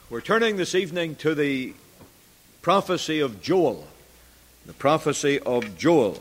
We're turning this evening to the prophecy of Joel. The prophecy of Joel.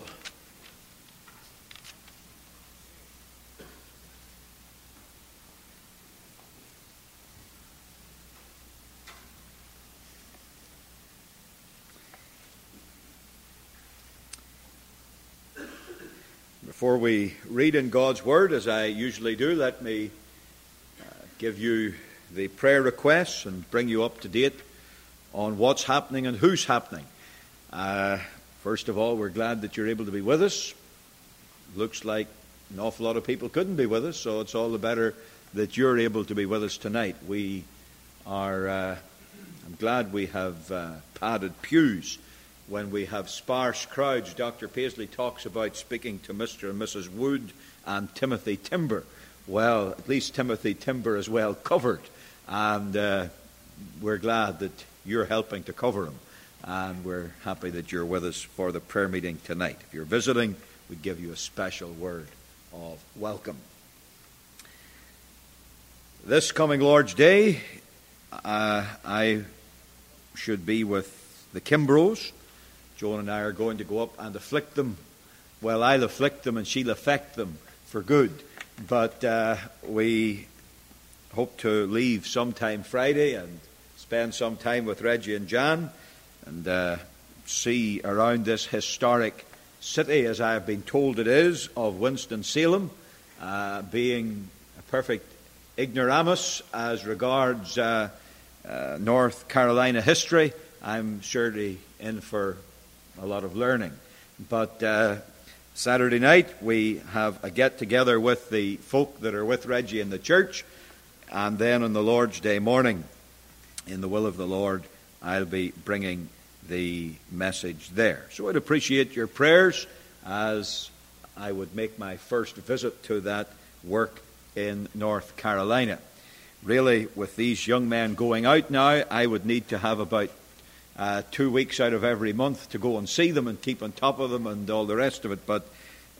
Before we read in God's Word, as I usually do, let me give you the prayer requests and bring you up to date on what's happening and who's happening. First of all, we're glad that you're able to be with us. Looks like an awful lot of people couldn't be with us, so it's all the better that you're able to be with us tonight. We are, I'm glad we have padded pews when we have sparse crowds. Dr. Paisley talks about speaking to Mr. and Mrs. Wood and Timothy Timber. Well, at least Timothy Timber is well covered, and we're glad that you're helping to cover him, and we're happy that you're with us for the prayer meeting tonight. If you're visiting, we give you a special word of welcome. This coming Lord's Day, I should be with the Kimbrows. Joan and I are going to go up and afflict them. Well, I'll afflict them and she'll affect them for good. But we hope to leave sometime Friday and spend some time with Reggie and Jan and see around this historic city, as I have been told it is, of Winston-Salem, being a perfect ignoramus as regards North Carolina history. I'm surely in for a lot of learning. But Saturday night we have a get-together with the folk that are with Reggie in the church, and then on the Lord's Day morning, in the will of the Lord, I'll be bringing the message there. So I'd appreciate your prayers as I would make my first visit to that work in North Carolina. Really, with these young men going out now, I would need to have about 2 weeks out of every month to go and see them and keep on top of them and all the rest of it, but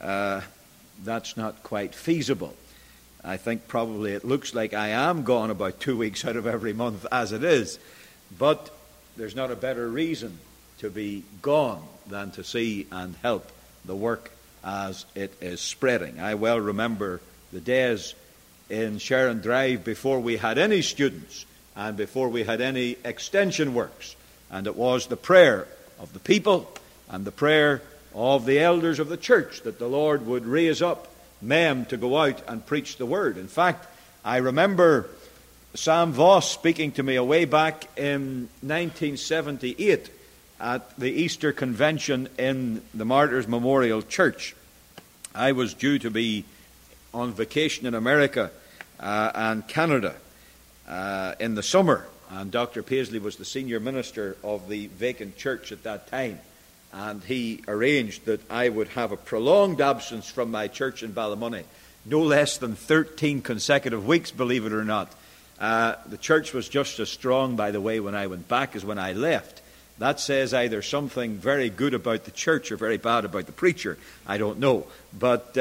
that's not quite feasible. I think probably it looks like I am gone about 2 weeks out of every month as it is, but there's not a better reason to be gone than to see and help the work as it is spreading. I well remember the days in Sharon Drive before we had any students and before we had any extension works, and it was the prayer of the people and the prayer of the elders of the church that the Lord would raise up men to go out and preach the word. In fact, I remember Sam Voss speaking to me away back in 1978 at the Easter Convention in the Martyrs Memorial Church. I was due to be on vacation in America and Canada in the summer, and Dr. Paisley was the senior minister of the vacant church at that time. And he arranged that I would have a prolonged absence from my church in Ballymoney, no less than 13 consecutive weeks, believe it or not. The church was just as strong, by the way, when I went back as when I left. That says either something very good about the church or very bad about the preacher. I don't know. But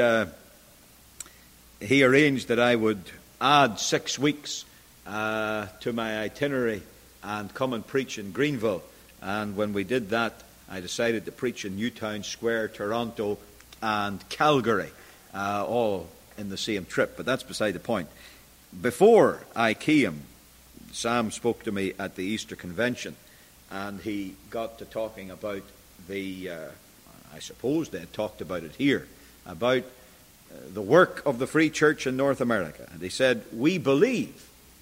he arranged that I would add 6 weeks to my itinerary and come and preach in Greenville. And when we did that, I decided to preach in Newtown Square, Toronto, and Calgary, all in the same trip. But that's beside the point. Before I came, Sam spoke to me at the Easter Convention, and he got to talking about I suppose they had talked about it here, about the work of the Free Church in North America. And he said, we believe.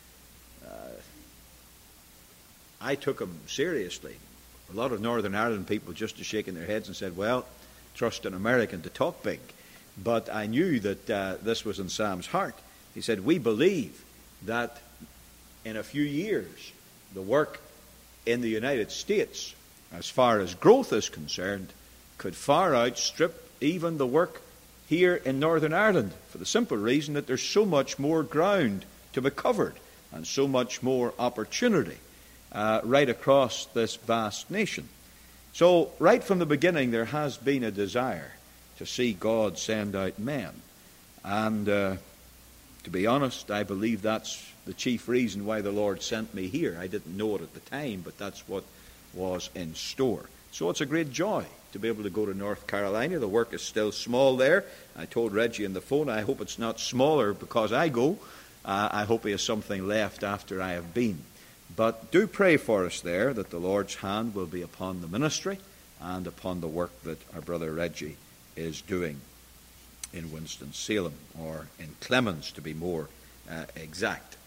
I took him seriously. A lot of Northern Ireland people just shaking their heads and said, well, trust an American to talk big. But I knew that this was in Sam's heart. He said, we believe that in a few years, the work in the United States, as far as growth is concerned, could far outstrip even the work here in Northern Ireland, for the simple reason that there's so much more ground to be covered and so much more opportunity right across this vast nation. So right from the beginning there has been a desire to see God send out men. And to be honest, I believe that's the chief reason why the Lord sent me here. I didn't know it at the time, but that's what was in store. So it's a great joy to be able to go to North Carolina. The work is still small there. I told Reggie on the phone, I hope it's not smaller because I go. I hope he has something left after I have been. But do pray for us there, that the Lord's hand will be upon the ministry and upon the work that our brother Reggie is doing in Winston-Salem, or in Clemens to be more exact.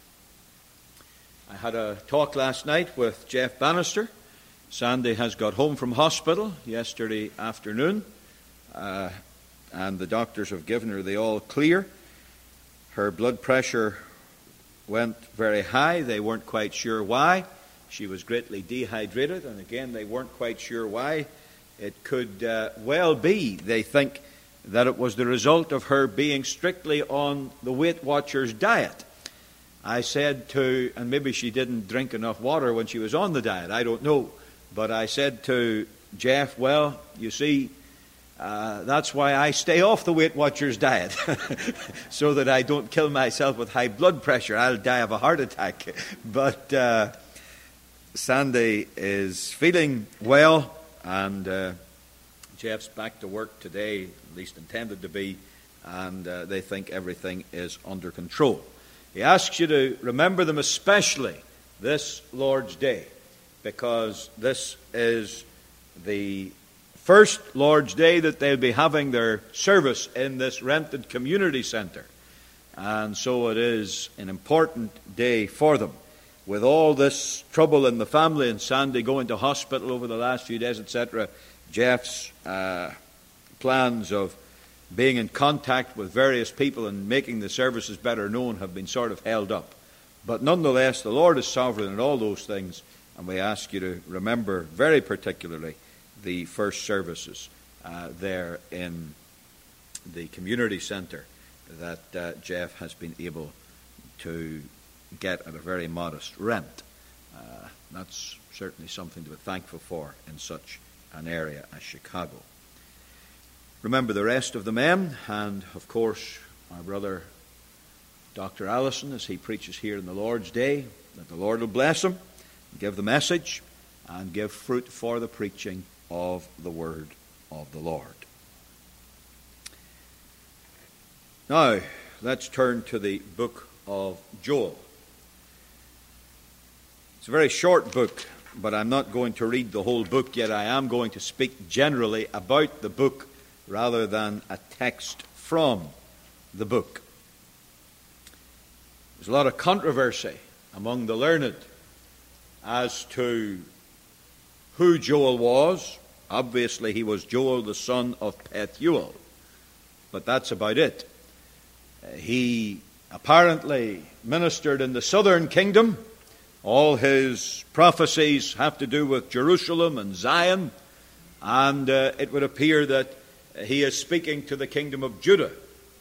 I had a talk last night with Jeff Bannister. Sandy has got home from hospital yesterday afternoon, and the doctors have given her the all clear. Her blood pressure went very high. They weren't quite sure why. She was greatly dehydrated, and again, they weren't quite sure why. It could well be, they think, that it was the result of her being strictly on the Weight Watchers diet. I said to, and maybe she didn't drink enough water when she was on the diet, I don't know, but I said to Jeff, well, you see, that's why I stay off the Weight Watchers diet, so that I don't kill myself with high blood pressure. I'll die of a heart attack. But Sandy is feeling well, and Jeff's back to work today, at least intended to be, and they think everything is under control. He asks you to remember them especially this Lord's Day, because this is the first Lord's Day that they'll be having their service in this rented community centre. And so it is an important day for them. With all this trouble in the family and Sandy going to hospital over the last few days, etc., Jeff's plans of being in contact with various people and making the services better known have been sort of held up. But nonetheless, the Lord is sovereign in all those things, and we ask you to remember very particularly the first services there in the community centre that Jeff has been able to get at a very modest rent. That's certainly something to be thankful for in such an area as Chicago. Remember the rest of the men, and of course our brother Dr. Allison, as he preaches here in the Lord's Day, that the Lord will bless him, give the message, and give fruit for the preaching of the word of the Lord. Now, let's turn to the book of Joel. It's a very short book, but I'm not going to read the whole book yet. I am going to speak generally about the book rather than a text from the book. There's a lot of controversy among the learned as to who Joel was. Obviously, he was Joel, the son of Pethuel, but that's about it. He apparently ministered in the southern kingdom. All his prophecies have to do with Jerusalem and Zion, and it would appear that he is speaking to the kingdom of Judah.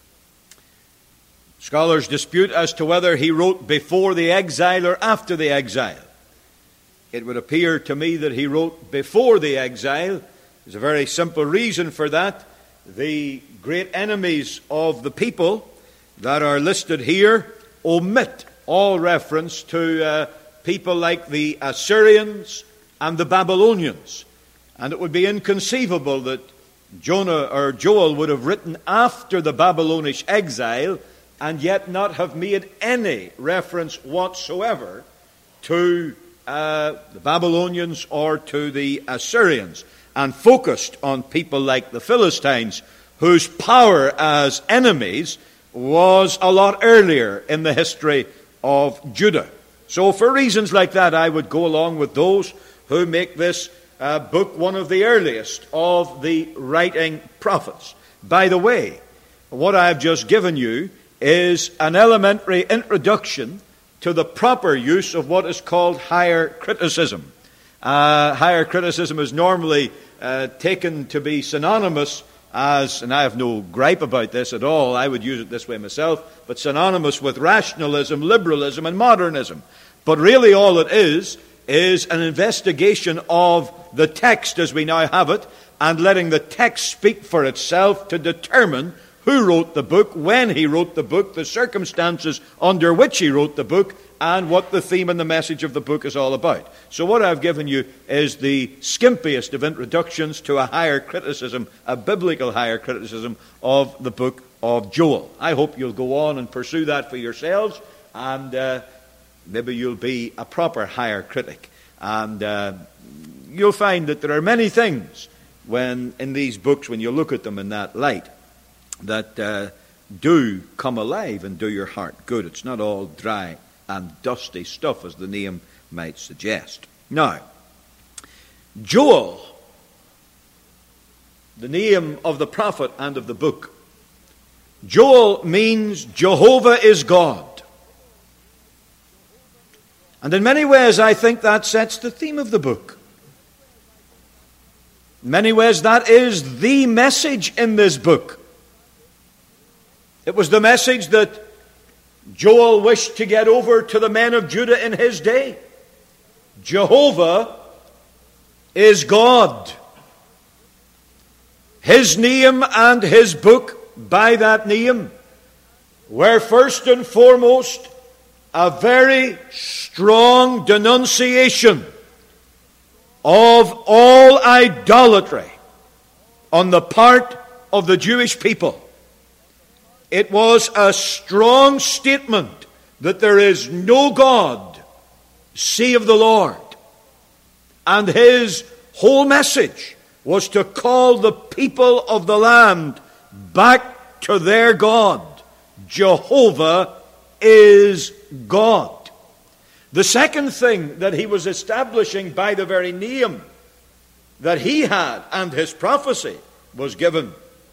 Scholars dispute as to whether he wrote before the exile or after the exile. It would appear to me that he wrote before the exile. There's a very simple reason for that. The great enemies of the people that are listed here omit all reference to people like the Assyrians and the Babylonians. And it would be inconceivable that Jonah or Joel would have written after the Babylonish exile and yet not have made any reference whatsoever to the Babylonians or to the Assyrians, and focused on people like the Philistines, whose power as enemies was a lot earlier in the history of Judah. So for reasons like that, I would go along with those who make this book one of the earliest of the writing prophets. By the way, what I have just given you is an elementary introduction to the proper use of what is called higher criticism. Higher criticism is normally taken to be synonymous as, and I have no gripe about this at all, I would use it this way myself, but synonymous with rationalism, liberalism, and modernism. But really all it is an investigation of the text as we now have it, and letting the text speak for itself to determine who wrote the book, when he wrote the book, the circumstances under which he wrote the book, and what the theme and the message of the book is all about. So what I've given you is the skimpiest of introductions to a higher criticism, a biblical higher criticism of the book of Joel. I hope you'll go on and pursue that for yourselves, and maybe you'll be a proper higher critic. And you'll find that there are many things when in these books, when you look at them in that light, that do come alive and do your heart good. It's not all dry and dusty stuff, as the name might suggest. Now, Joel, the name of the prophet and of the book, Joel means Jehovah is God. And in many ways, I think that sets the theme of the book. In many ways, that is the message in this book. It was the message that Joel wished to get over to the men of Judah in his day. Jehovah is God. His name and his book by that name were first and foremost a very strong denunciation of all idolatry on the part of the Jewish people. It was a strong statement that there is no God save the Lord. And his whole message was to call the people of the land back to their God. Jehovah is God. The second thing that he was establishing by the very name that he had and his prophecy was given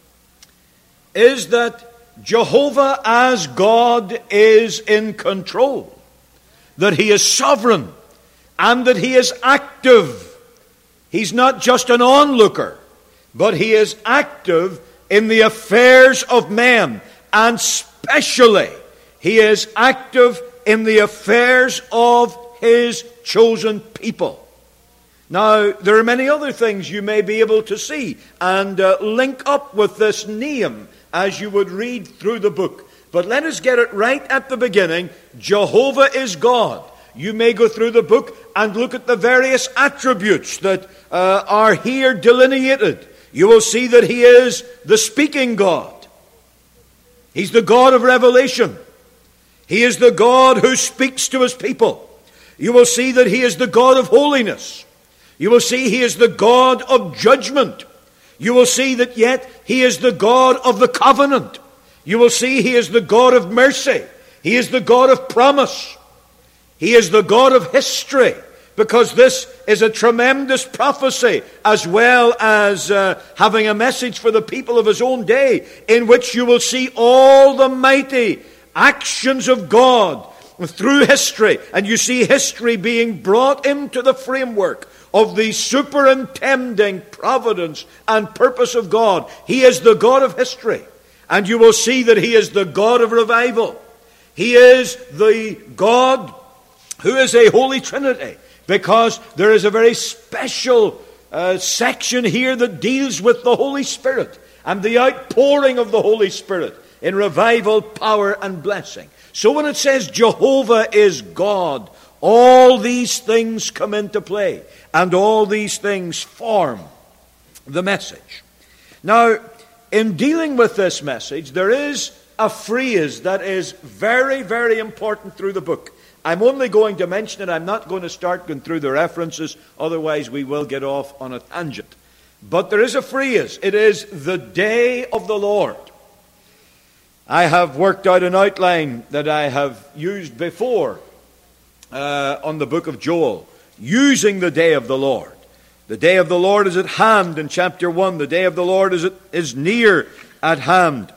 is that Jehovah as God is in control, that he is sovereign, and that he is active. He's not just an onlooker, but he is active in the affairs of men, and especially he is active in the affairs of his chosen people. Now, there are many other things you may be able to see and link up with this name as you would read through the book. But let us get it right at the beginning. Jehovah is God. You may go through the book and look at the various attributes that are here delineated. You will see that he is the speaking God. He's the God of revelation. He is the God who speaks to his people. You will see that he is the God of holiness. You will see he is the God of judgment. You will see that yet he is the God of the covenant. You will see he is the God of mercy. He is the God of promise. He is the God of history, because this is a tremendous prophecy as well as having a message for the people of his own day, in which you will see all the mighty actions of God through history. And you see history being brought into the framework of the superintending providence and purpose of God. He is the God of history. And you will see that he is the God of revival. He is the God who is a Holy Trinity, because there is a very special section here that deals with the Holy Spirit and the outpouring of the Holy Spirit in revival, power, and blessing. So when it says Jehovah is God, all these things come into play, and all these things form the message. Now, in dealing with this message, there is a phrase that is very, very important through the book. I'm only going to mention it. I'm not going to start going through the references, otherwise we will get off on a tangent. But there is a phrase. It is the day of the Lord. I have worked out an outline that I have used before on the book of Joel, using the day of the Lord. The day of the Lord is at hand in chapter 1. The day of the Lord is near at hand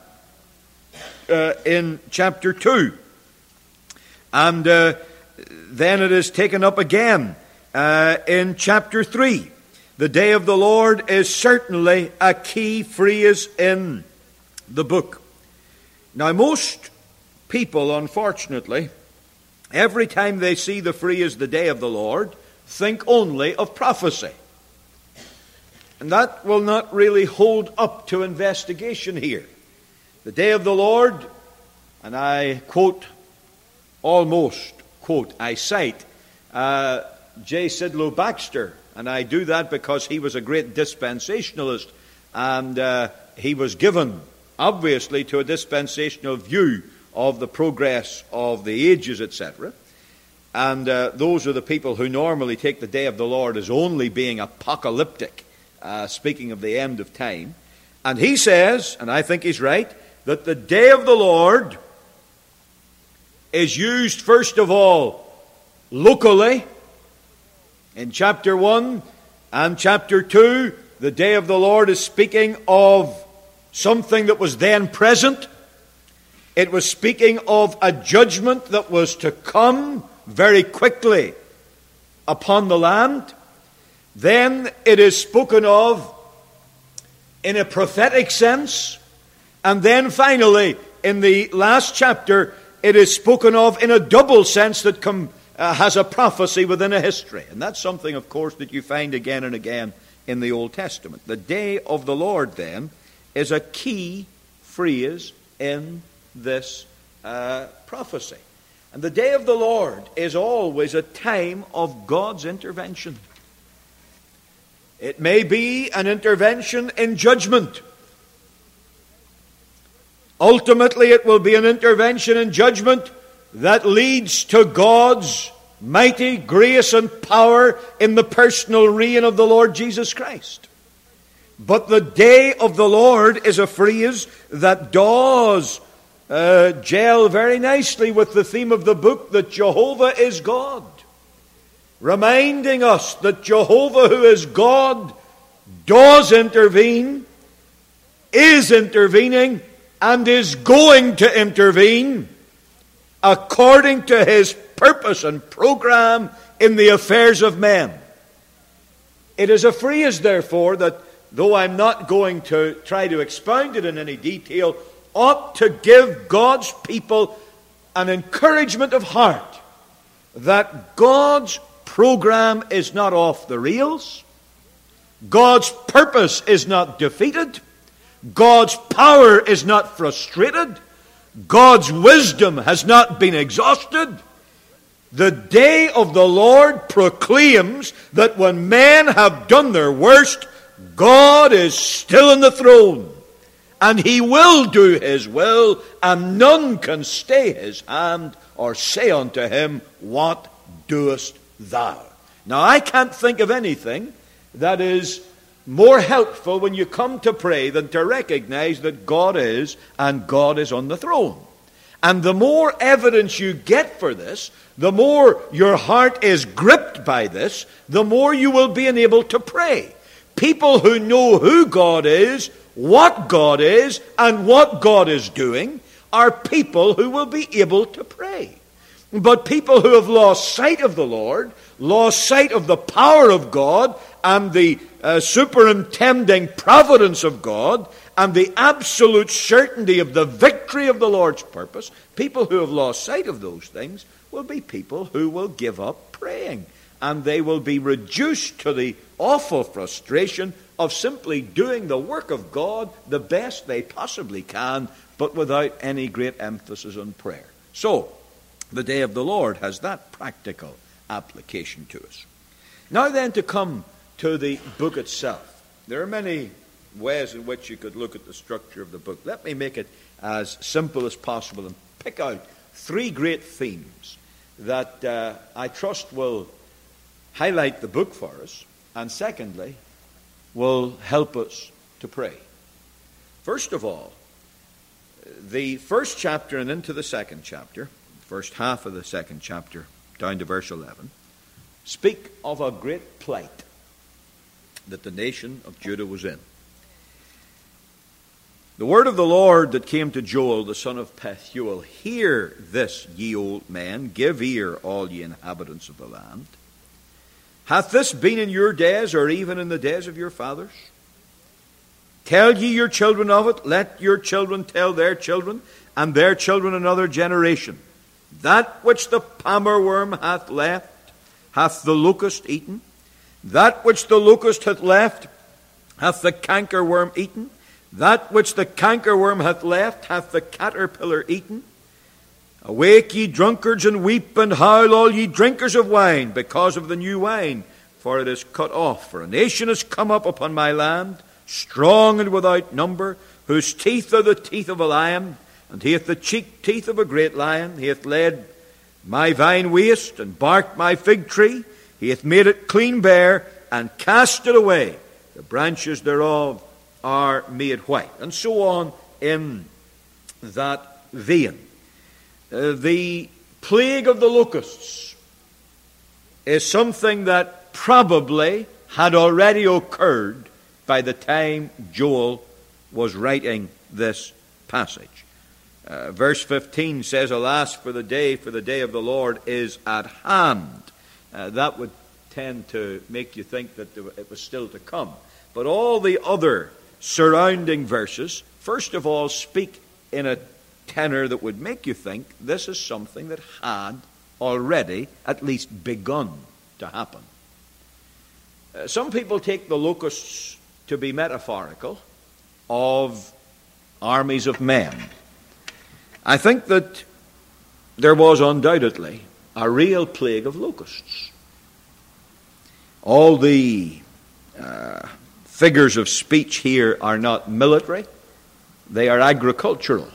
in chapter 2. And then it is taken up again in chapter 3. The day of the Lord is certainly a key phrase in the book. Now, most people, unfortunately, every time they see the phrase the day of the Lord, think only of prophecy. And that will not really hold up to investigation here. The day of the Lord, and I almost quote, I cite J. Sidlow Baxter, and I do that because he was a great dispensationalist, and he was given, obviously, to a dispensational view of the progress of the ages, etc. And those are the people who normally take the day of the Lord as only being apocalyptic, speaking of the end of time. And he says, and I think he's right, that the day of the Lord is used first of all locally. In chapter 1 and chapter 2, the day of the Lord is speaking of something that was then present. It was speaking of a judgment that was to come very quickly upon the land. Then it is spoken of in a prophetic sense. And then finally, in the last chapter, it is spoken of in a double sense that has a prophecy within a history. And that's something, of course, that you find again and again in the Old Testament. The day of the Lord, then, is a key phrase in this prophecy. And the day of the Lord is always a time of God's intervention. It may be an intervention in judgment. Ultimately, it will be an intervention in judgment that leads to God's mighty grace and power in the personal reign of the Lord Jesus Christ. But the day of the Lord is a phrase that does gel very nicely with the theme of the book, that Jehovah is God. Reminding us that Jehovah, who is God, does intervene, is intervening, and is going to intervene according to his purpose and program in the affairs of men. It is a phrase, therefore, that, though I'm not going to try to expound it in any detail, ought to give God's people an encouragement of heart that God's program is not off the rails, God's purpose is not defeated, God's power is not frustrated, God's wisdom has not been exhausted. The day of the Lord proclaims that when men have done their worst, God is still on the throne, and he will do his will, and none can stay his hand or say unto him, what doest thou? Now, I can't think of anything that is more helpful when you come to pray than to recognize that God is, and God is on the throne. And the more evidence you get for this, the more your heart is gripped by this, the more you will be enabled to pray. People who know who God is, what God is, and what God is doing are people who will be able to pray. But people who have lost sight of the Lord, lost sight of the power of God and the superintending providence of God and the absolute certainty of the victory of the Lord's purpose, people who have lost sight of those things will be people who will give up praying. And they will be reduced to the awful frustration of simply doing the work of God the best they possibly can, but without any great emphasis on prayer. So, the day of the Lord has that practical application to us. Now then, to come to the book itself. There are many ways in which you could look at the structure of the book. Let me make it as simple as possible and pick out three great themes that I trust will highlight the book for us, and secondly, will help us to pray. First of all, the first chapter and into the second chapter, first half of the second chapter, down to verse 11, speak of a great plight that the nation of Judah was in. The word of the Lord that came to Joel, the son of Pethuel, hear this, ye old men, give ear, all ye inhabitants of the land. Hath this been in your days, or even in the days of your fathers? Tell ye your children of it, let your children tell their children, and their children another generation. That which the palmer worm hath left, hath the locust eaten. That which the locust hath left, hath the cankerworm eaten. That which the cankerworm hath left, hath the caterpillar eaten. Awake, ye drunkards, and weep and howl, all ye drinkers of wine, because of the new wine, for it is cut off. For a nation has come up upon my land, strong and without number, whose teeth are the teeth of a lion, and he hath the cheek teeth of a great lion. He hath laid my vine waste, and barked my fig tree. He hath made it clean bare, and cast it away. The branches thereof are made white. And so on in that vein. The plague of the locusts is something that probably had already occurred by the time Joel was writing this passage. Verse 15 says, Alas, for the day of the Lord is at hand. That would tend to make you think that it was still to come. But all the other surrounding verses, first of all, speak in a tenor that would make you think this is something that had already at least begun to happen. Some people take the locusts to be metaphorical of armies of men. I think that there was undoubtedly a real plague of locusts. All the figures of speech here are not military, they are agricultural.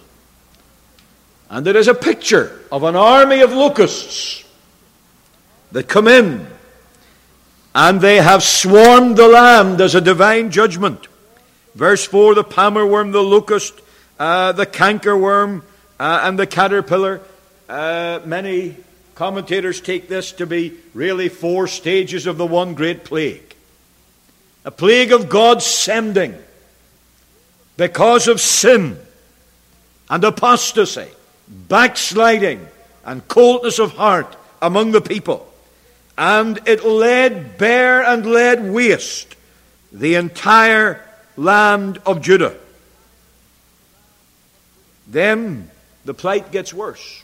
And it is a picture of an army of locusts that come in, and they have swarmed the land as a divine judgment. Verse 4, the palmer worm, the locust, the cankerworm, and the caterpillar. Many commentators take this to be really 4 stages of the one great plague. A plague of God's sending because of sin and apostasy, backsliding and coldness of heart among the people. And it laid bare and laid waste the entire land of Judah. Then the plight gets worse.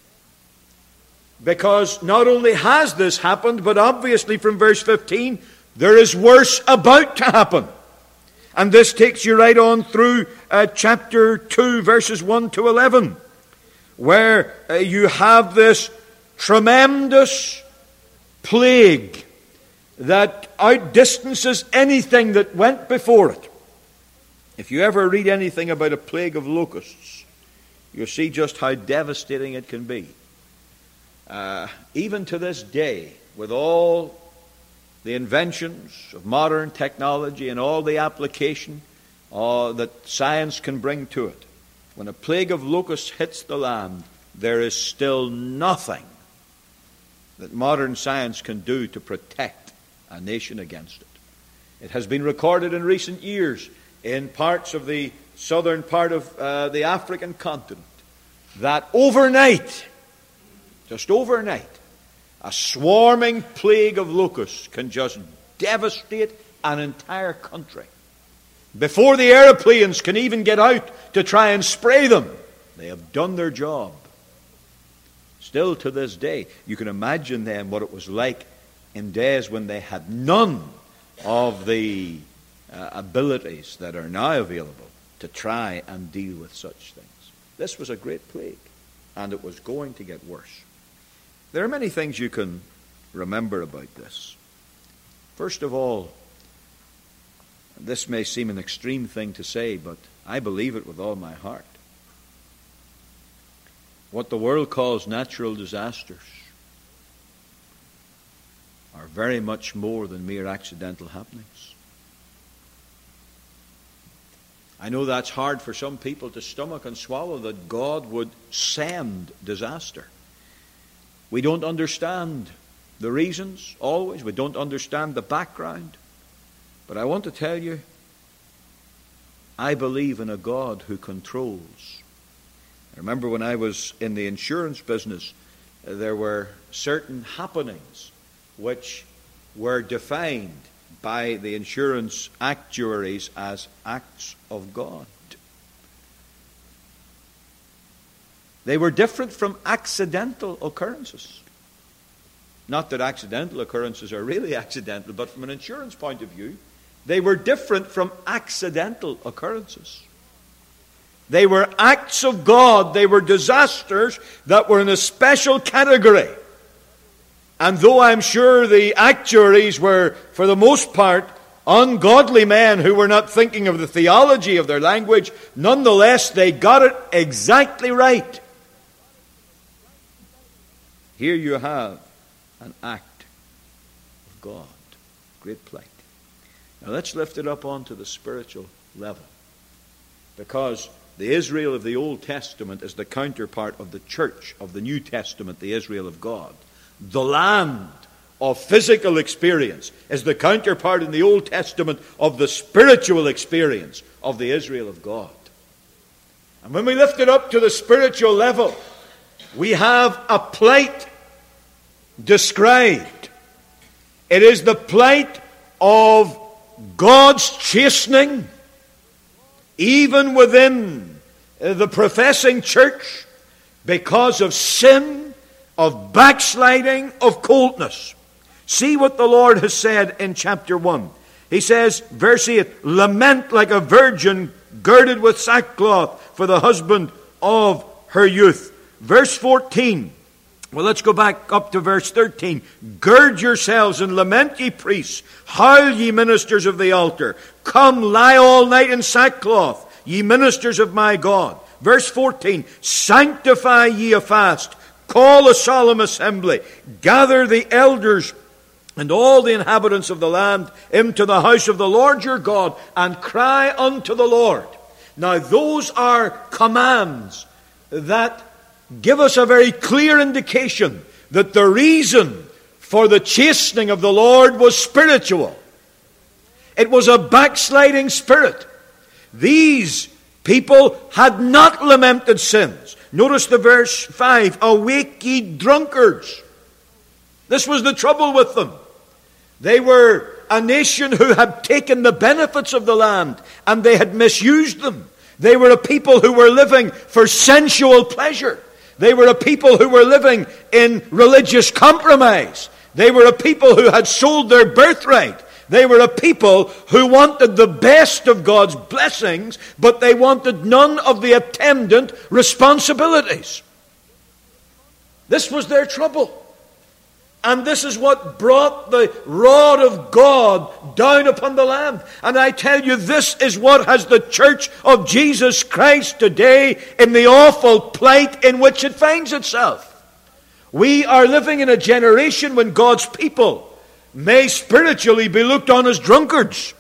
Because not only has this happened, but obviously from verse 15, there is worse about to happen. And this takes you right on through chapter 2, verses 1 to 11, where you have this tremendous plague that outdistances anything that went before it. If you ever read anything about a plague of locusts, you'll see just how devastating it can be. Even to this day, with all the inventions of modern technology and all the application that science can bring to it, when a plague of locusts hits the land, there is still nothing that modern science can do to protect a nation against it. It has been recorded in recent years in parts of the southern part of the African continent that overnight, just overnight, a swarming plague of locusts can just devastate an entire country. Before the airplanes can even get out to try and spray them, they have done their job. Still to this day, you can imagine then what it was like in days when they had none of the abilities that are now available to try and deal with such things. This was a great plague, and it was going to get worse. There are many things you can remember about this. First of all, this may seem an extreme thing to say, but I believe it with all my heart. What the world calls natural disasters are very much more than mere accidental happenings. I know that's hard for some people to stomach and swallow, that God would send disaster. We don't understand the reasons always. We don't understand the background. But I want to tell you, I believe in a God who controls. I remember when I was in the insurance business, there were certain happenings which were defined by the insurance actuaries as acts of God. They were different from accidental occurrences. Not that accidental occurrences are really accidental, but from an insurance point of view, they were different from accidental occurrences. They were acts of God. They were disasters that were in a special category. And though I'm sure the actuaries were, for the most part, ungodly men who were not thinking of the theology of their language, nonetheless, they got it exactly right. Here you have an act of God. Great plight. Now let's lift it up onto the spiritual level. Because the Israel of the Old Testament is the counterpart of the church of the New Testament, the Israel of God. The land of physical experience is the counterpart in the Old Testament of the spiritual experience of the Israel of God. And when we lift it up to the spiritual level, we have a plight described. It is the plight of God's chastening, even within the professing church, because of sin, of backsliding, of coldness. See what the Lord has said in chapter 1. He says, verse 8, lament like a virgin girded with sackcloth for the husband of her youth. Verse 14, well, let's go back up to verse 13. Gird yourselves and lament, ye priests. Howl, ye ministers of the altar. Come, lie all night in sackcloth, ye ministers of my God. Verse 14, sanctify ye a fast. Call a solemn assembly. Gather the elders and all the inhabitants of the land into the house of the Lord your God, and cry unto the Lord. Now those are commands that give us a very clear indication that the reason for the chastening of the Lord was spiritual. It was a backsliding spirit. These people had not lamented sins. Notice the verse 5, awake ye drunkards. This was the trouble with them. They were a nation who had taken the benefits of the land and they had misused them. They were a people who were living for sensual pleasure. They were a people who were living in religious compromise. They were a people who had sold their birthright. They were a people who wanted the best of God's blessings, but they wanted none of the attendant responsibilities. This was their trouble. And this is what brought the rod of God down upon the land. And I tell you, this is what has the church of Jesus Christ today in the awful plight in which it finds itself. We are living in a generation when God's people may spiritually be looked on as drunkards.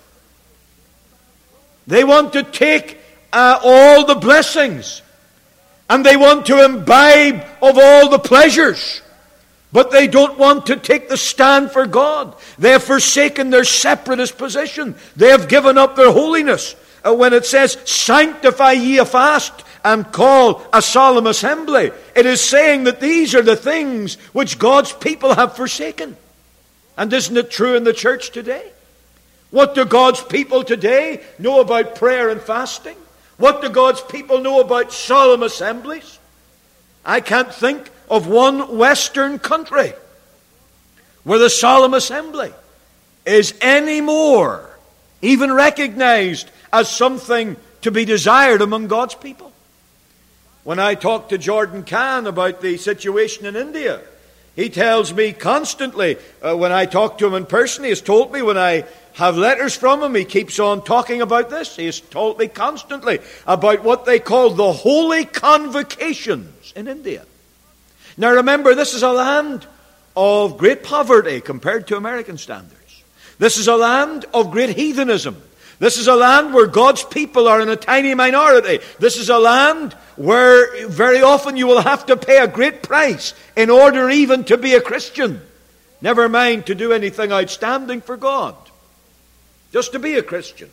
They want to take all the blessings, and they want to imbibe of all the pleasures, but they don't want to take the stand for God. They have forsaken their separatist position. They have given up their holiness. When it says, sanctify ye a fast and call a solemn assembly, it is saying that these are the things which God's people have forsaken. And isn't it true in the church today? What do God's people today know about prayer and fasting? What do God's people know about solemn assemblies? I can't think of one Western country where the solemn assembly is any more even recognized as something to be desired among God's people. When I talk to Jordan Khan about the situation in India, he tells me constantly, when I talk to him in person, he has told me when I have letters from him, he keeps on talking about this. He has told me constantly about what they call the holy convocations in India. Now remember, this is a land of great poverty compared to American standards. This is a land of great heathenism. This is a land where God's people are in a tiny minority. This is a land where very often you will have to pay a great price in order even to be a Christian. Never mind to do anything outstanding for God. Just to be a Christian.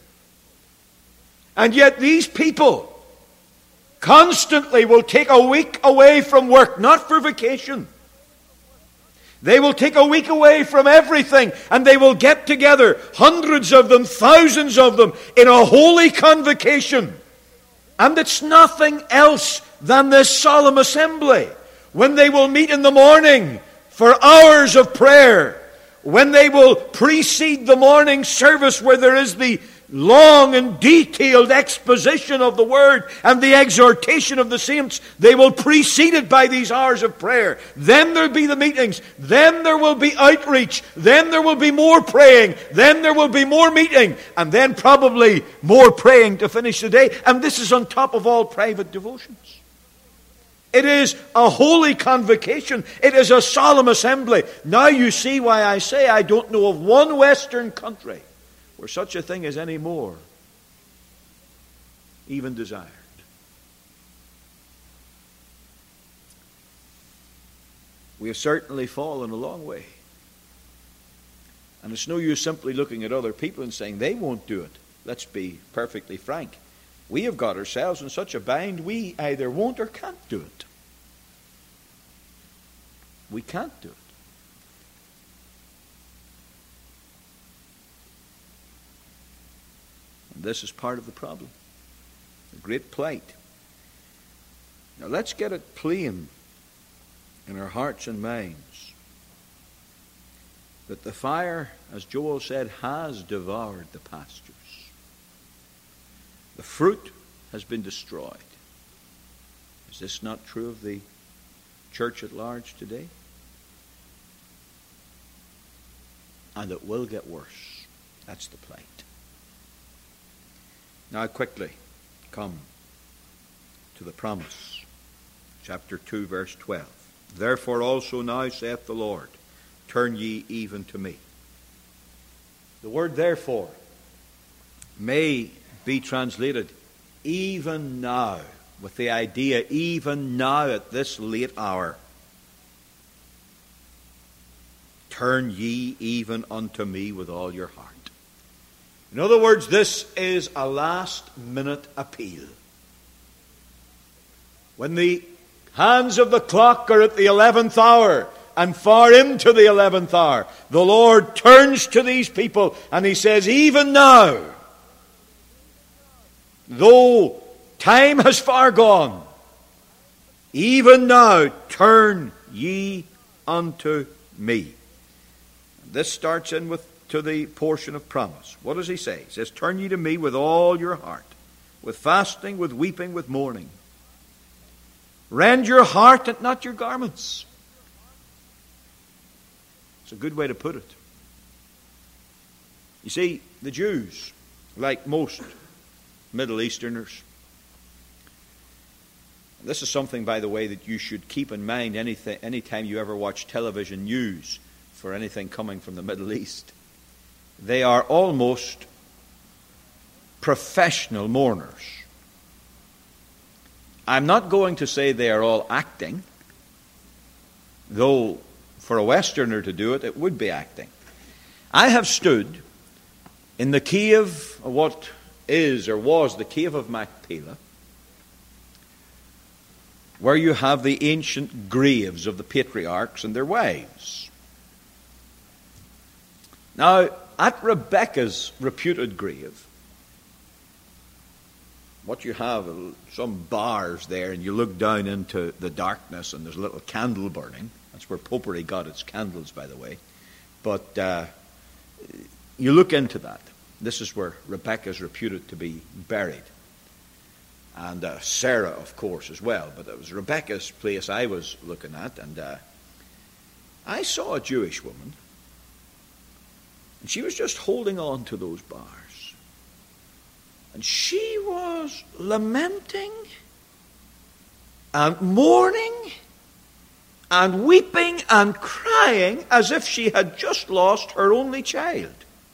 And yet these people constantly will take a week away from work, not for vacation. They will take a week away from everything, and they will get together, hundreds of them, thousands of them, in a holy convocation. And it's nothing else than this solemn assembly, when they will meet in the morning for hours of prayer, when they will precede the morning service where there is the long and detailed exposition of the Word and the exhortation of the saints, they will precede it by these hours of prayer. Then there'll be the meetings. Then there will be outreach. Then there will be more praying. Then there will be more meeting. And then probably more praying to finish the day. And this is on top of all private devotions. It is a holy convocation. It is a solemn assembly. Now you see why I say I don't know of one Western country where such a thing is any more even desired. We have certainly fallen a long way. And it's no use simply looking at other people and saying they won't do it. Let's be perfectly frank. We have got ourselves in such a bind we either won't or can't do it. We can't do it. This is part of the problem. The great plight. Now let's get it plain in our hearts and minds that the fire, as Joel said, has devoured the pastures. The fruit has been destroyed. Is this not true of the church at large today? And it will get worse. That's the plight. Now quickly come to the promise. Chapter 2, verse 12. Therefore also now saith the Lord, turn ye even to me. The word therefore may be translated even now, with the idea even now at this late hour. Turn ye even unto me with all your heart. In other words, this is a last-minute appeal. When the hands of the clock are at the 11th hour, and far into the 11th hour, the Lord turns to these people and He says, even now, though time has far gone, even now turn ye unto me. This starts in to the portion of promise. What does He say? He says, turn ye to me with all your heart, with fasting, with weeping, with mourning. Rend your heart and not your garments. It's a good way to put it. You see, the Jews, like most Middle Easterners, this is something, by the way, that you should keep in mind any time you ever watch television news for anything coming from the Middle East. They are almost professional mourners. I'm not going to say they are all acting, though for a Westerner to do it, it would be acting. I have stood in the cave, what is or was the cave of Machpelah, where you have the ancient graves of the patriarchs and their wives. Now, at Rebekah's reputed grave, what you have are some bars there, and you look down into the darkness, and there's a little candle burning. That's where Popery got its candles, by the way. But you look into that. This is where Rebekah is reputed to be buried. And Sarah, of course, as well. But it was Rebekah's place I was looking at, and I saw a Jewish woman. And she was just holding on to those bars. And she was lamenting and mourning and weeping and crying as if she had just lost her only child.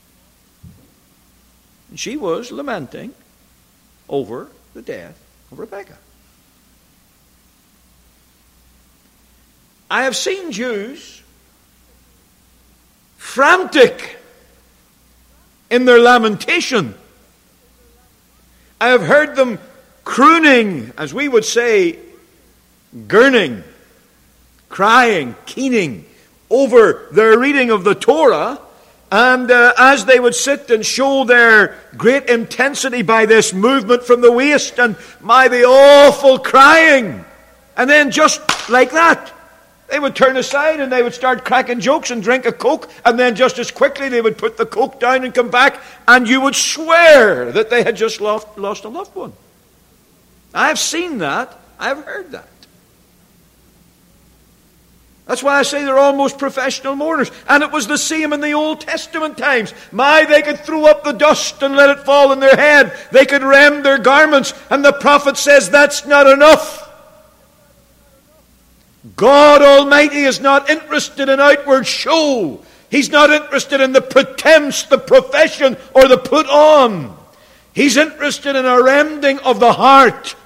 And she was lamenting over the death of Rebekah. I have seen Jews frantic in their lamentation. I have heard them crooning, as we would say, gurning, crying, keening over their reading of the Torah. And as they would sit and show their great intensity by this movement from the waist and by the awful crying, and then just like that, They would turn aside and they would start cracking jokes and drink a Coke, and then just as quickly they would put the Coke down and come back, and you would swear that they had just lost a loved one. I've seen that. I've heard that. That's why I say they're almost professional mourners. And it was the same in the Old Testament times. They could throw up the dust and let it fall on their head. They could rend their garments. And the prophet says that's not enough. God Almighty is not interested in outward show. He's not interested in the pretense, the profession, or the put on. He's interested in a rending of the heart.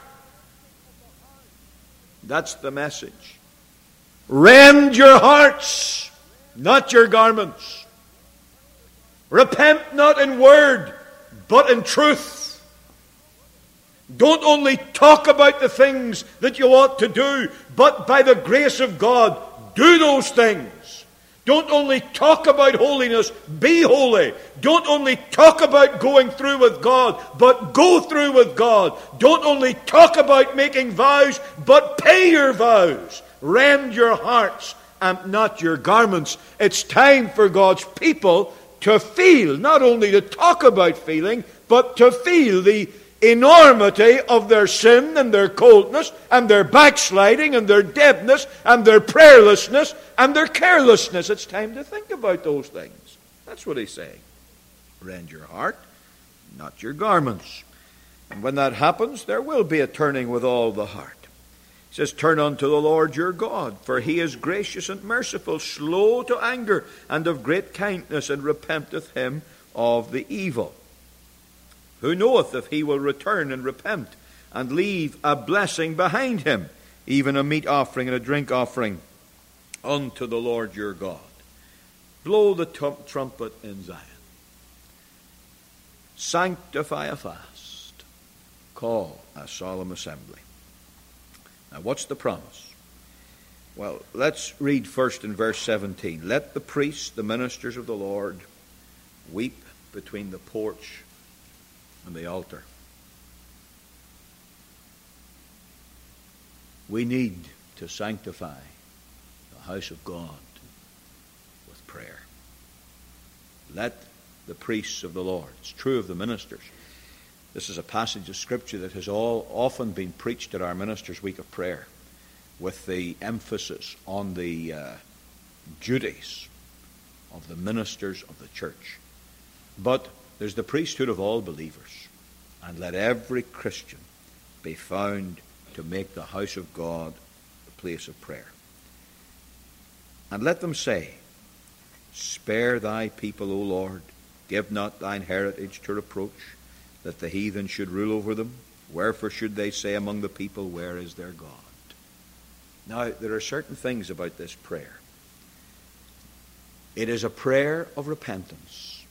That's the message. Rend your hearts, not your garments. Repent not in word, but in truth. Don't only talk about the things that you ought to do, but by the grace of God, do those things. Don't only talk about holiness, be holy. Don't only talk about going through with God, but go through with God. Don't only talk about making vows, but pay your vows. Rend your hearts and not your garments. It's time for God's people to feel, not only to talk about feeling, but to feel the enormity of their sin and their coldness and their backsliding and their deadness and their prayerlessness and their carelessness. It's time to think about those things. That's what he's saying. Rend your heart, not your garments. And when that happens, there will be a turning with all the heart. He says, turn unto the Lord your God, for he is gracious and merciful, slow to anger, and of great kindness, and repenteth him of the evil. Who knoweth if he will return and repent, and leave a blessing behind him, even a meat offering and a drink offering unto the Lord your God. Blow the trumpet in Zion. Sanctify a fast. Call a solemn assembly. Now, what's the promise? Well, let's read first in verse 17. Let the priests, the ministers of the Lord, weep between the porch and the altar. We need to sanctify the house of God with prayer. Let the priests of the Lord. It's true of the ministers. This is a passage of Scripture that has often been preached at our Ministers' Week of Prayer, with the emphasis on the duties of the ministers of the church. But there's the priesthood of all believers, and let every Christian be found to make the house of God the place of prayer. And let them say, spare thy people, O Lord, give not thine heritage to reproach, that the heathen should rule over them. Wherefore should they say among the people, where is their God? Now, there are certain things about this prayer. It is a prayer of repentance.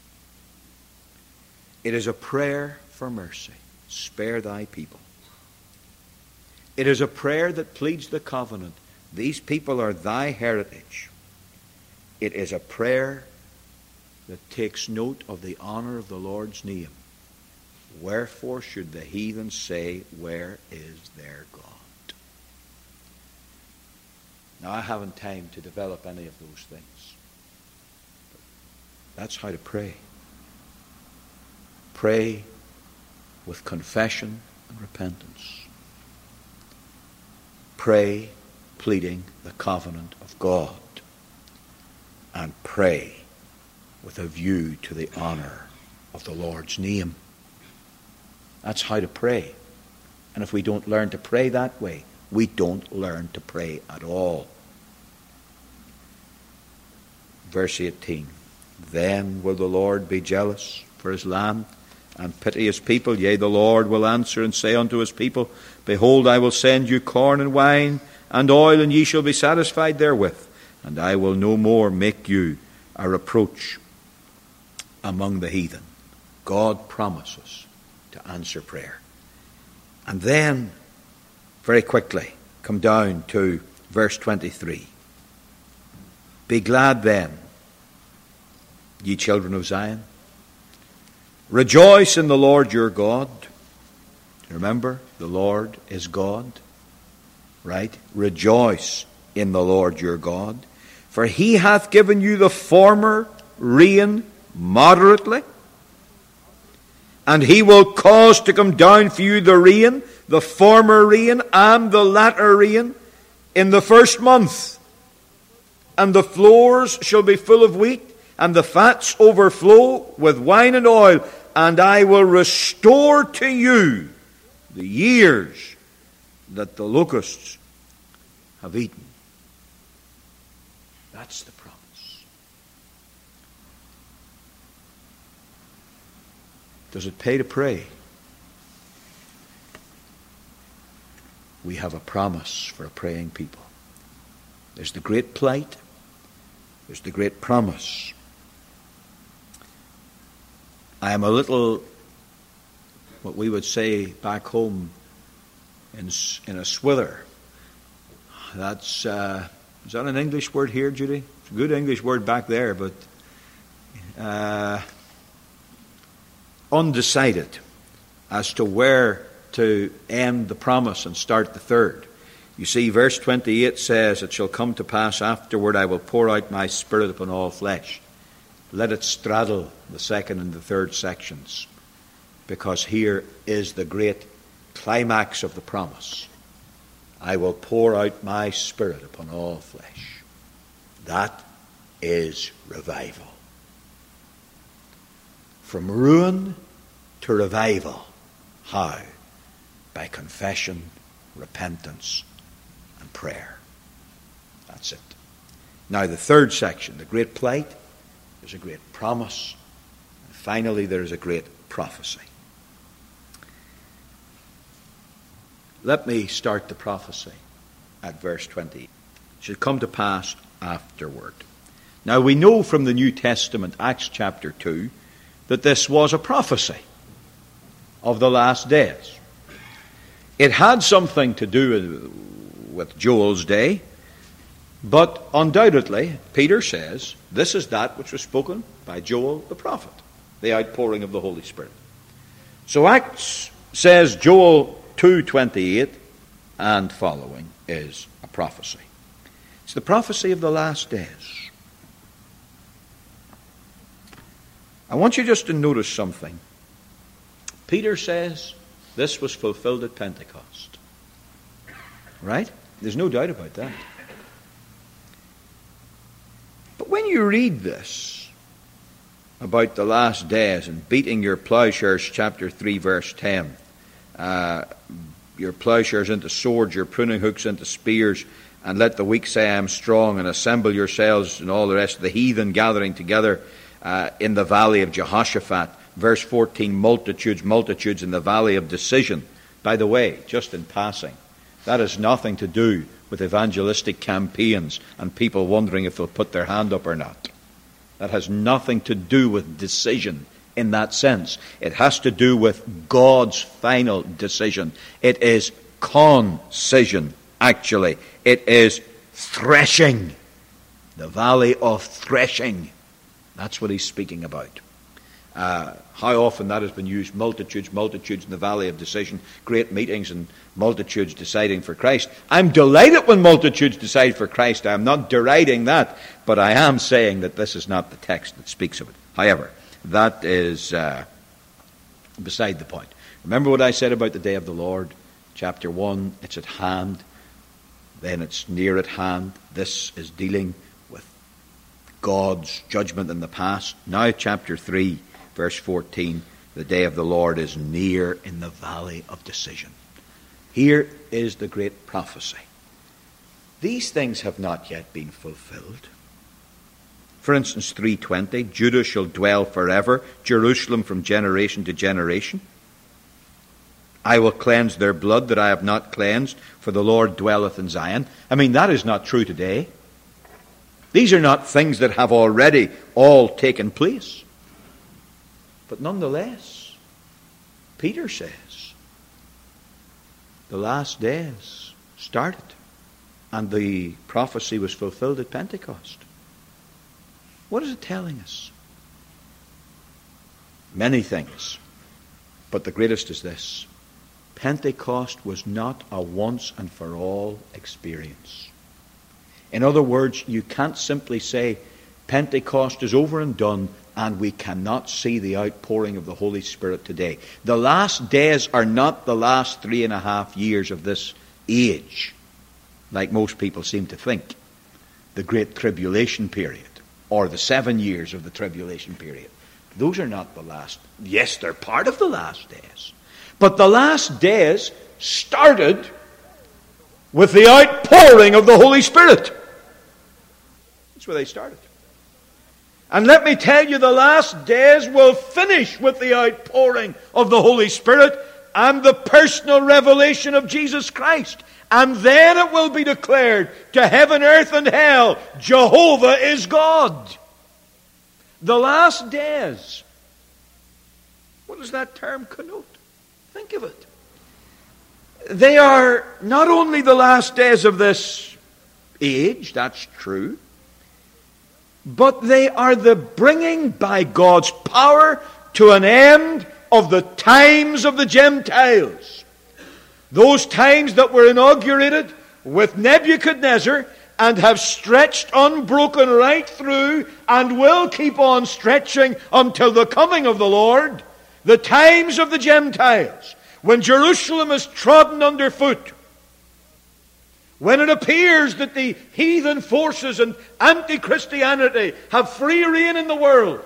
It is a prayer for mercy. Spare thy people. It is a prayer that pleads the covenant. These people are thy heritage. It is a prayer that takes note of the honor of the Lord's name. Wherefore should the heathen say, where is their God? Now, I haven't time to develop any of those things. But that's how to pray. Pray with confession and repentance. Pray pleading the covenant of God. And pray with a view to the honor of the Lord's name. That's how to pray. And if we don't learn to pray that way, we don't learn to pray at all. Verse 18. Then will the Lord be jealous for his land and pity his people. Yea, the Lord will answer and say unto his people, behold, I will send you corn and wine and oil, and ye shall be satisfied therewith. And I will no more make you a reproach among the heathen. God promises to answer prayer. And then, very quickly, come down to verse 23. Be glad then, ye children of Zion. Rejoice in the Lord your God. Remember, the Lord is God. Right? Rejoice in the Lord your God. For he hath given you the former rain moderately, and he will cause to come down for you the rain, the former rain and the latter rain, in the first month. And the floors shall be full of wheat, and the fats overflow with wine and oil, and I will restore to you the years that the locusts have eaten. That's the promise. Does it pay to pray? We have a promise for a praying people. There's the great plight. There's the great promise. I am a little, what we would say back home, in a swither. That's, is that an English word here, Judy? It's a good English word back there, but undecided as to where to end the promise and start the third. You see, verse 28 says, it shall come to pass afterward, I will pour out my Spirit upon all flesh. Let it straddle the second and the third sections, because here is the great climax of the promise. I will pour out my Spirit upon all flesh. That is revival. From ruin to revival. How? By confession, repentance, and prayer. That's it. Now the third section, the great plight, there's a great promise, and finally there is a great prophecy. Let me start the prophecy at verse 20. It shall come to pass afterward. Now we know from the New Testament, Acts chapter 2, that this was a prophecy of the last days. It had something to do with Joel's day, but undoubtedly, Peter says, this is that which was spoken by Joel the prophet, the outpouring of the Holy Spirit. So Acts says Joel 2:28 and following is a prophecy. It's the prophecy of the last days. I want you just to notice something. Peter says this was fulfilled at Pentecost. Right? There's no doubt about that. But when you read this about the last days and beating your plowshares, chapter 3, verse 10, your plowshares into swords, your pruning hooks into spears, and let the weak say I am strong, and assemble yourselves and all the rest of the heathen gathering together in the valley of Jehoshaphat. Verse 14, multitudes in the valley of decision. By the way, just in passing, that has nothing to do with evangelistic campaigns and people wondering if they'll put their hand up or not. That has nothing to do with decision in that sense. It has to do with God's final decision. It is concision, actually. It is threshing. The valley of threshing. That's what he's speaking about. How often that has been used, multitudes in the valley of decision, great meetings and multitudes deciding for Christ. I'm delighted when multitudes decide for Christ. I'm not deriding that, but I am saying that this is not the text that speaks of it. However, that is beside the point. Remember what I said about the day of the Lord? Chapter 1, it's at hand. Then it's near at hand. This is dealing with God's judgment in the past. Now chapter 3, verse 14, the day of the Lord is near in the valley of decision. Here is the great prophecy. These things have not yet been fulfilled. For instance, 3:20, Judah shall dwell forever, Jerusalem from generation to generation. I will cleanse their blood that I have not cleansed, for the Lord dwelleth in Zion. I mean, that is not true today. These are not things that have already all taken place. But nonetheless, Peter says, the last days started, and the prophecy was fulfilled at Pentecost. What is it telling us? Many things, but the greatest is this. Pentecost was not a once and for all experience. In other words, you can't simply say Pentecost is over and done and we cannot see the outpouring of the Holy Spirit today. The last days are not the last 3.5 years of this age, like most people seem to think. The Great Tribulation period, or the 7 years of the Tribulation period. Those are not the last. Yes, they're part of the last days. But the last days started with the outpouring of the Holy Spirit. That's where they started. And let me tell you, the last days will finish with the outpouring of the Holy Spirit and the personal revelation of Jesus Christ. And then it will be declared to heaven, earth, and hell, Jehovah is God. The last days. What does that term connote? Think of it. They are not only the last days of this age, that's true, but they are the bringing by God's power to an end of the times of the Gentiles. Those times that were inaugurated with Nebuchadnezzar and have stretched unbroken right through and will keep on stretching until the coming of the Lord. The times of the Gentiles, when Jerusalem is trodden underfoot, when it appears that the heathen forces and anti-Christianity have free reign in the world,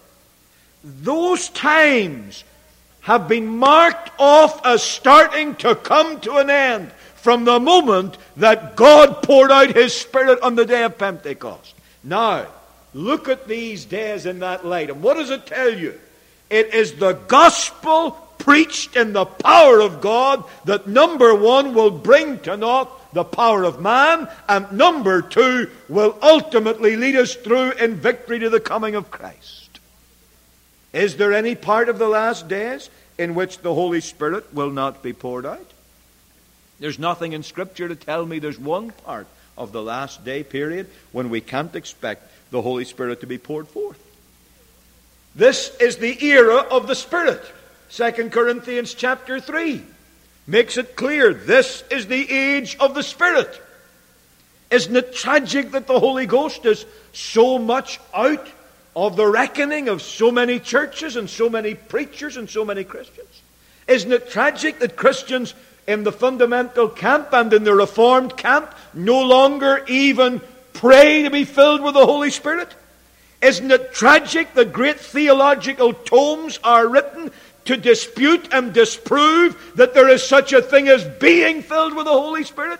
those times have been marked off as starting to come to an end from the moment that God poured out His Spirit on the day of Pentecost. Now, look at these days in that light. And what does it tell you? It is the gospel preached in the power of God that, number one, will bring to naught the power of man, and number two, will ultimately lead us through in victory to the coming of Christ. Is there any part of the last days in which the Holy Spirit will not be poured out? There's nothing in Scripture to tell me there's one part of the last day period when we can't expect the Holy Spirit to be poured forth. This is the era of the Spirit. 2 Corinthians chapter 3 makes it clear this is the age of the Spirit. Isn't it tragic that the Holy Ghost is so much out of the reckoning of so many churches and so many preachers and so many Christians? Isn't it tragic that Christians in the fundamental camp and in the Reformed camp no longer even pray to be filled with the Holy Spirit? Isn't it tragic that great theological tomes are written to dispute and disprove that there is such a thing as being filled with the Holy Spirit?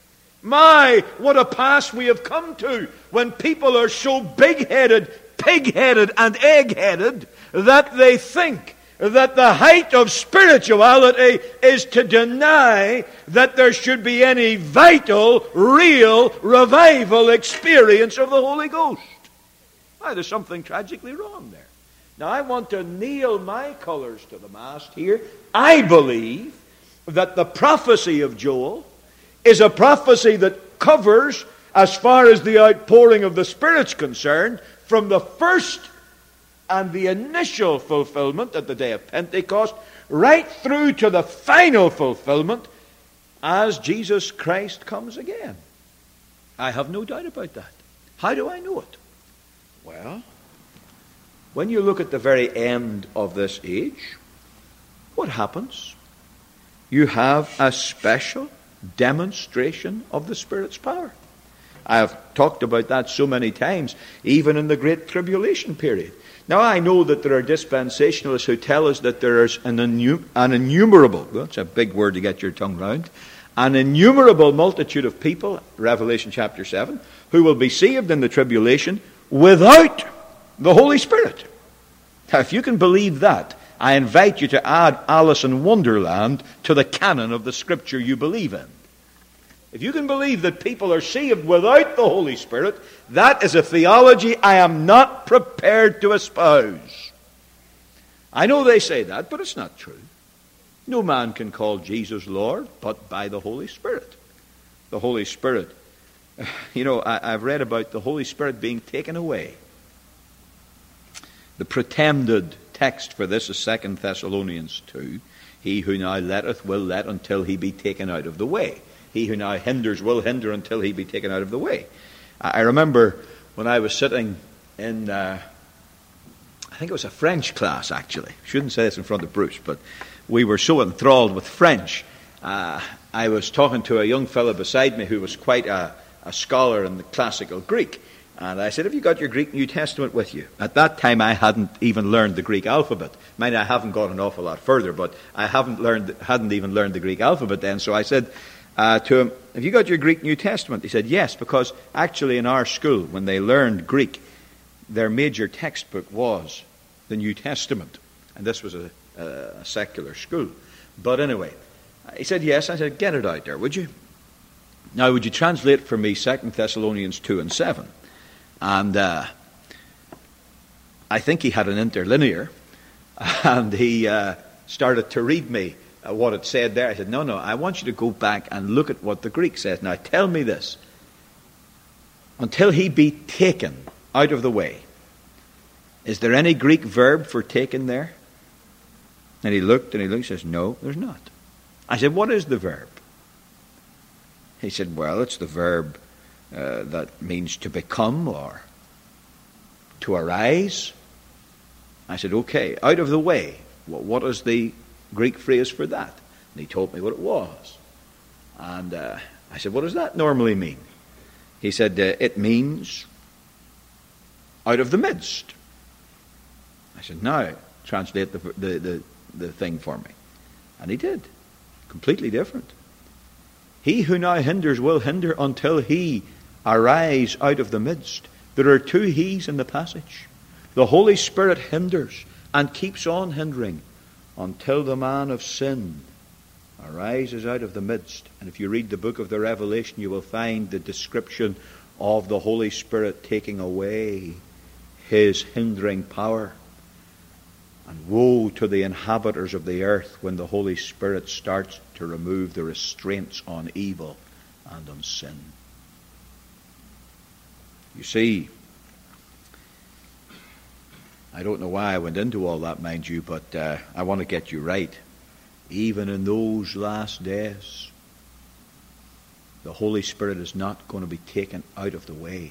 My, what a pass we have come to when people are so big-headed, pig-headed, and egg-headed that they think that the height of spirituality is to deny that there should be any vital, real revival experience of the Holy Ghost. Why, there's something tragically wrong there. Now, I want to nail my colors to the mast here. I believe that the prophecy of Joel is a prophecy that covers, as far as the outpouring of the Spirit's concerned, from the first and the initial fulfillment at the day of Pentecost, right through to the final fulfillment as Jesus Christ comes again. I have no doubt about that. How do I know it? Well, when you look at the very end of this age, what happens? You have a special demonstration of the Spirit's power. I have talked about that so many times, even in the Great Tribulation period. Now, I know that there are dispensationalists who tell us that there is an innumerable, well, it's a big word to get your tongue round, an innumerable multitude of people, Revelation chapter 7, who will be saved in the tribulation without the Holy Spirit. Now, if you can believe that, I invite you to add Alice in Wonderland to the canon of the Scripture you believe in. If you can believe that people are saved without the Holy Spirit, that is a theology I am not prepared to espouse. I know they say that, but it's not true. No man can call Jesus Lord but by the Holy Spirit. The Holy Spirit. You know, I've read about the Holy Spirit being taken away. The pretended text for this is 2 Thessalonians 2. He who now letteth will let until he be taken out of the way. He who now hinders will hinder until he be taken out of the way. I remember when I was sitting in, I think it was a French class, actually. Shouldn't say this in front of Bruce, but we were so enthralled with French. I was talking to a young fellow beside me who was quite a scholar in the classical Greek. And I said, have you got your Greek New Testament with you? At that time, I hadn't even learned the Greek alphabet. I haven't gone an awful lot further, but I hadn't even learned the Greek alphabet then. So I said to him, have you got your Greek New Testament? He said, yes, because actually in our school, when they learned Greek, their major textbook was the New Testament. And this was a secular school. But anyway, he said, yes. I said, get it out there, would you? Now, would you translate for me 2 Thessalonians 2 and 7? And I think he had an interlinear, and he started to read me what it said there. I said, no, I want you to go back and look at what the Greek says. Now, tell me this. Until he be taken out of the way, is there any Greek verb for taken there? And he looked, he says, no, there's not. I said, what is the verb? He said, well, it's the verb that means to become or to arise. I said, okay, out of the way. What is the Greek phrase for that? And he told me what it was. And I said, what does that normally mean? He said, it means out of the midst. I said, now translate the thing for me. And he did. Completely different. He who now hinders will hinder until he arise out of the midst. There are two he's in the passage. The Holy Spirit hinders and keeps on hindering until the man of sin arises out of the midst. And if you read the book of the Revelation, you will find the description of the Holy Spirit taking away his hindering power. And woe to the inhabitants of the earth when the Holy Spirit starts to remove the restraints on evil and on sin. You see, I don't know why I went into all that, mind you, but I want to get you right. Even in those last days, the Holy Spirit is not going to be taken out of the way.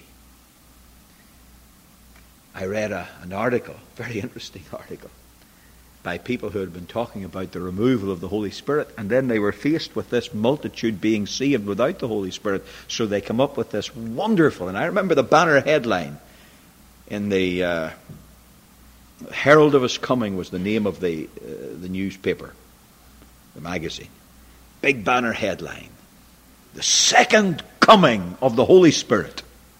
I read an article, very interesting article, by people who had been talking about the removal of the Holy Spirit, and then they were faced with this multitude being saved without the Holy Spirit, so they come up with this wonderful, and I remember the banner headline in the Herald of His Coming was the name of the newspaper, the magazine. Big banner headline, the second coming of the Holy Spirit.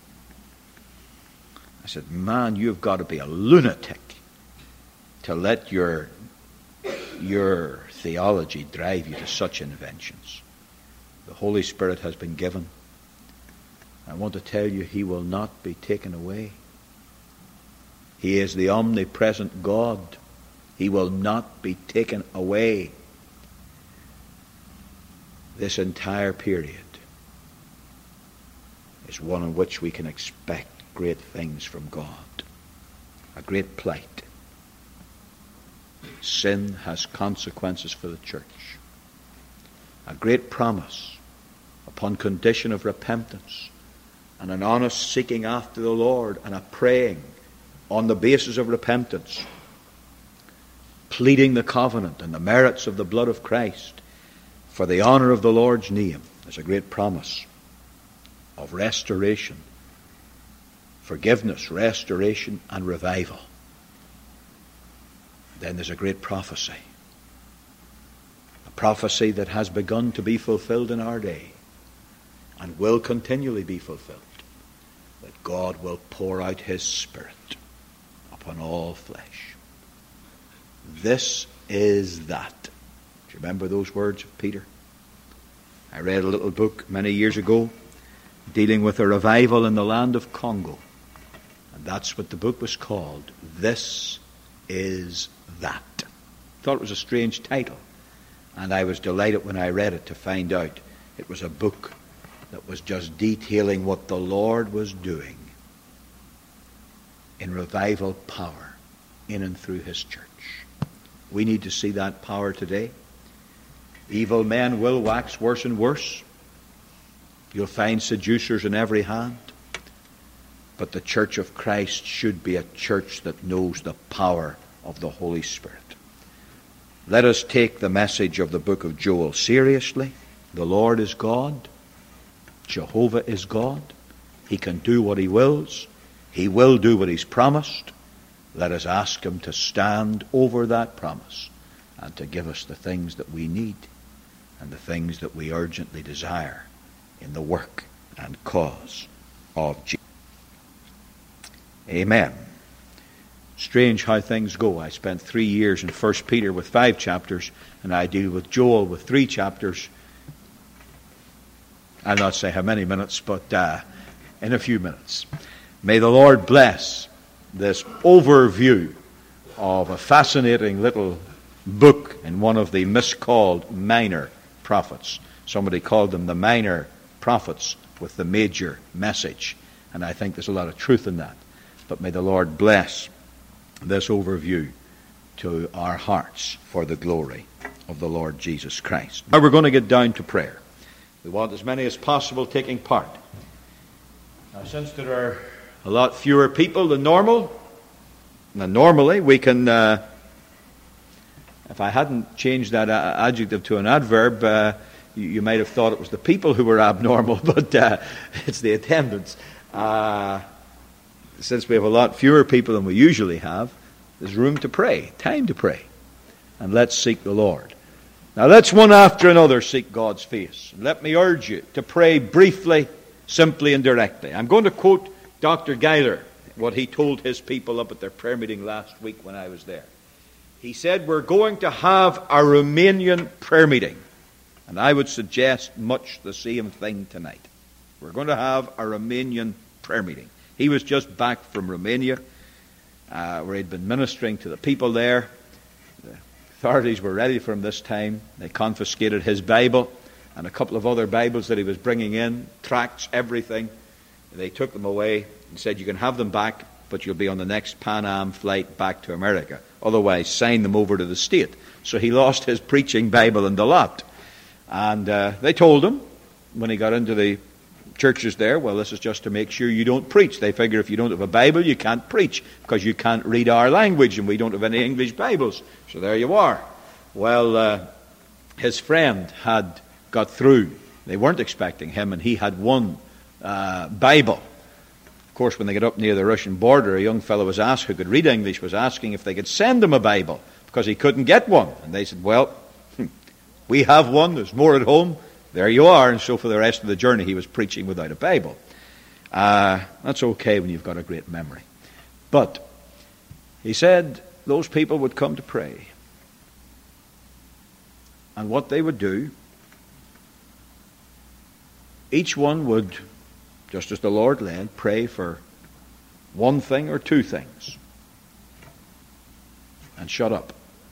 I said, man, you've got to be a lunatic to let your theology drive you to such inventions. The Holy Spirit has been given. I want to tell you, He will not be taken away. He is the omnipresent God. He will not be taken away. This entire period is one in which we can expect great things from God. A great plight. Sin has consequences for the church. A great promise upon condition of repentance and an honest seeking after the Lord and a praying on the basis of repentance, pleading the covenant and the merits of the blood of Christ for the honor of the Lord's name. There's a great promise of restoration, forgiveness, restoration, and revival. Then there's a great prophecy. A prophecy that has begun to be fulfilled in our day and will continually be fulfilled. That God will pour out His Spirit upon all flesh. This is that. Do you remember those words of Peter? I read a little book many years ago dealing with a revival in the land of Congo. And that's what the book was called. This is that. I thought it was a strange title. And I was delighted when I read it to find out it was a book that was just detailing what the Lord was doing in revival power in and through His church. We need to see that power today. Evil men will wax worse and worse. You'll find seducers in every hand. But the church of Christ should be a church that knows the power of the Holy Spirit. Let us take the message of the book of Joel seriously. The Lord is God. Jehovah is God. He can do what he wills. He will do what he's promised. Let us ask him to stand over that promise and to give us the things that we need and the things that we urgently desire in the work and cause of Jesus. Amen. Strange how things go. I spent 3 years in 1 Peter with 5 chapters, and I deal with Joel with 3 chapters. I'll not say how many minutes, but in a few minutes. May the Lord bless this overview of a fascinating little book in one of the miscalled minor prophets. Somebody called them the minor prophets with the major message. And I think there's a lot of truth in that. But may the Lord bless this overview to our hearts for the glory of the Lord Jesus Christ. Now we're going to get down to prayer. We want as many as possible taking part. Now, since there are a lot fewer people than normally we can, if I hadn't changed that adjective to an adverb, you might have thought it was the people who were abnormal, but it's the attendance. Since we have a lot fewer people than we usually have, there's room to pray, time to pray. And let's seek the Lord. Now let's one after another seek God's face. Let me urge you to pray briefly, simply and directly. I'm going to quote Dr. Geiler, what he told his people up at their prayer meeting last week when I was there. He said, we're going to have a Romanian prayer meeting. And I would suggest much the same thing tonight. We're going to have a Romanian prayer meeting. He was just back from Romania, where he'd been ministering to the people there. The authorities were ready for him this time. They confiscated his Bible and a couple of other Bibles that he was bringing in, tracts, everything. They took them away and said, you can have them back, but you'll be on the next Pan Am flight back to America. Otherwise, sign them over to the state. So he lost his preaching Bible and the lot. And they told him, when he got into the churches there, well, this is just to make sure you don't preach. They figure if you don't have a Bible, you can't preach because you can't read our language and we don't have any English Bibles. So there you are. Well, his friend had got through. They weren't expecting him, and he had one Bible. Of course, when they got up near the Russian border, a young fellow was asked, who could read English, was asking if they could send him a Bible because he couldn't get one. And they said, well, we have one. There's more at home. There you are. And so for the rest of the journey, he was preaching without a Bible. That's okay when you've got a great memory. But he said those people would come to pray. And what they would do, each one would, just as the Lord led, pray for one thing or two things. And shut up.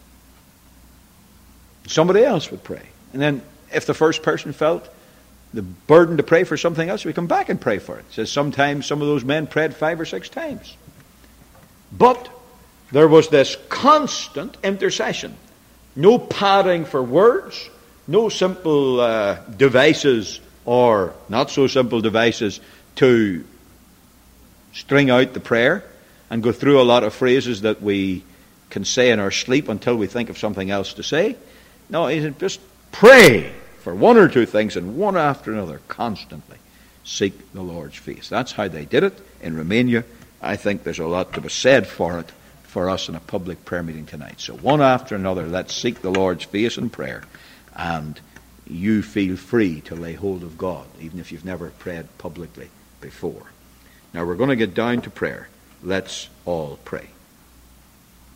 Somebody else would pray. And then if the first person felt the burden to pray for something else, we come back and pray for it. It says sometimes some of those men prayed 5 or 6 times. But there was this constant intercession. No padding for words, no simple devices or not so simple devices to string out the prayer and go through a lot of phrases that we can say in our sleep until we think of something else to say. No, he said just pray for one or two things and one after another constantly seek the Lord's face. That's how they did it in Romania. I think there's a lot to be said for it for us in a public prayer meeting tonight. So one after another, let's seek the Lord's face in prayer, and you feel free to lay hold of God, even if you've never prayed publicly before. Now we're going to get down to prayer. Let's all pray.